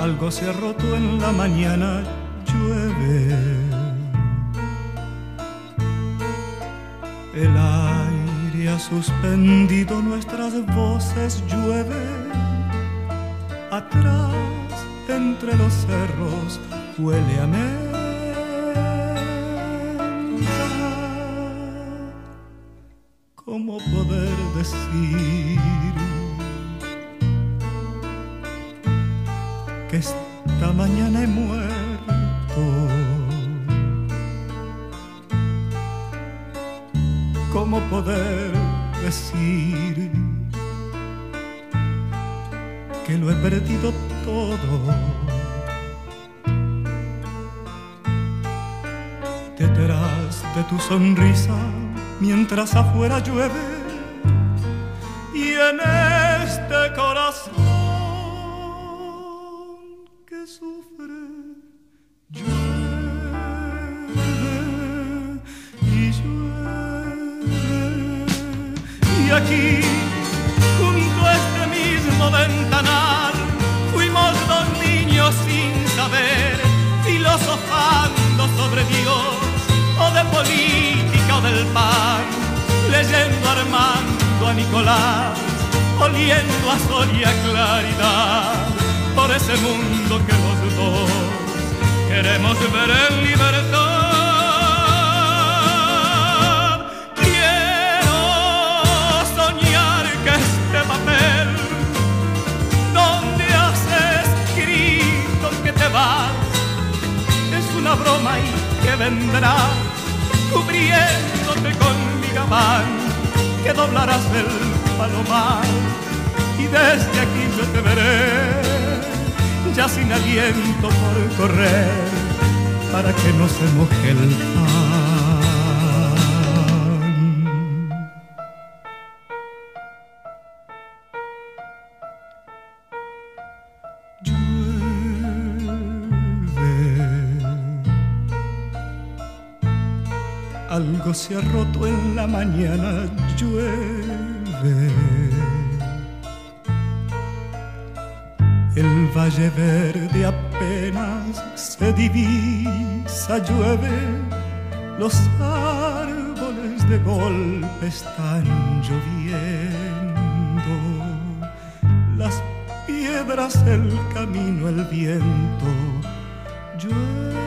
algo se ha roto en la mañana, llueve. El aire ha suspendido nuestras voces, llueve. Atrás, entre los cerros, huele a menta. ¿Cómo poder decir que esta mañana he muerto? ¿Cómo poder decir que lo he perdido todo? Detrás de tu sonrisa, mientras afuera llueve, y en este corazón que sufre, llueve y llueve. Y aquí, junto a este mismo ventanal, fuimos dos niños sin saber, filosofando sobre Dios, o de política o del pan, leyendo a Armando, a Nicolás, oliendo a sol y a claridad, por ese mundo que los dos queremos ver en libertad. Quiero soñar que este papel donde has escrito que te vas es una broma y que vendrá cubriéndote con mi gabán, que doblarás el palomar y desde aquí yo te veré, ya sin aliento por correr, para que no se moje el pan. Algo se ha roto en la mañana, llueve. El valle verde apenas se divisa, llueve. Los árboles de golpe están lloviendo. Las piedras, el camino, el viento, llueve.